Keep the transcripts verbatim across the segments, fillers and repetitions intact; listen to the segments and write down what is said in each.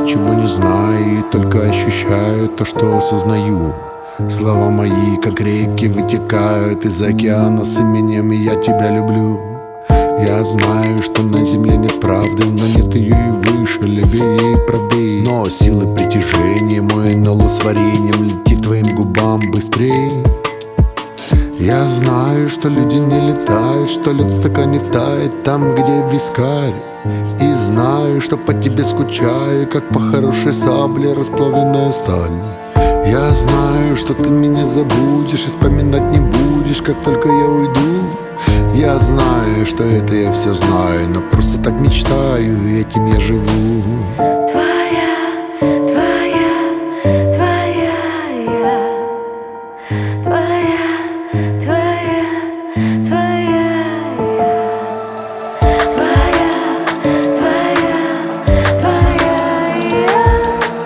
ничего не знаю и только ощущаю то, что осознаю. Слова мои, как реки, вытекают из океана с именем «Я тебя люблю». Я знаю, что на земле нет правды, но нет ее и выше, левее и правее. Но силы притяжения мой НЛО с вареньем летит твоим губам быстрее. Я знаю, что люди не летают, что лед в стакане тает там, где вискарь. И знаю, что по тебе скучаю, как по хорошей сабле расплавленная сталь. Я знаю, что ты меня забудешь и вспоминать не будешь, как только я уйду. Я знаю, что это я все знаю, но просто так мечтаю, и этим я живу. Твоя, твоя, твоя я. Твоя, твоя, твоя я. Твоя, твоя, твоя я.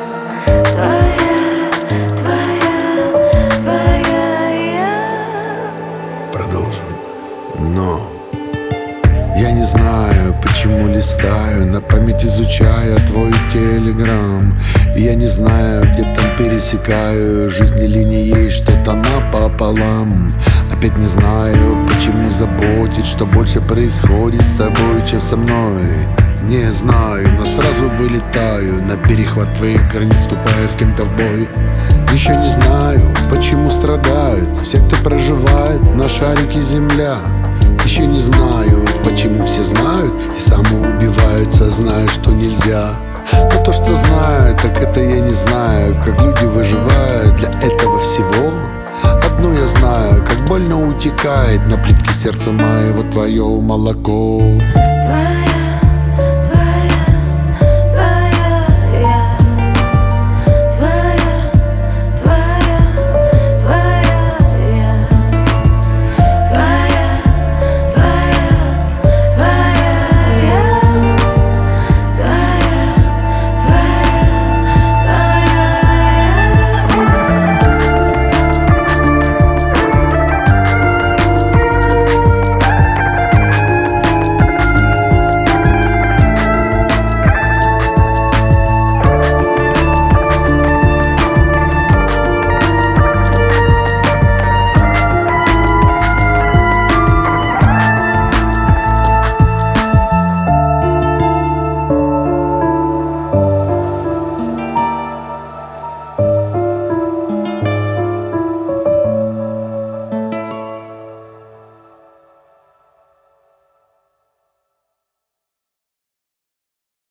Твоя, твоя, твоя я. Продолжим. Но я не знаю, почему листаю, на память изучая твой телеграм. И я не знаю, где там пересекаю жизни линией что-то напополам. Опять не знаю, почему заботит, что больше происходит с тобой, чем со мной. Не знаю, но сразу вылетаю на перехват твоих границ, ступая с кем-то в бой. Еще не знаю, почему страдают все, кто проживает на шарике земля. Еще не знаю, почему все знают и самоубиваются, зная, что нельзя. Но то, что знаю, так это я не знаю, как люди выживают для этого всего. Одно я знаю, как больно утекает на плитке сердца моего твое молоко. Твоя.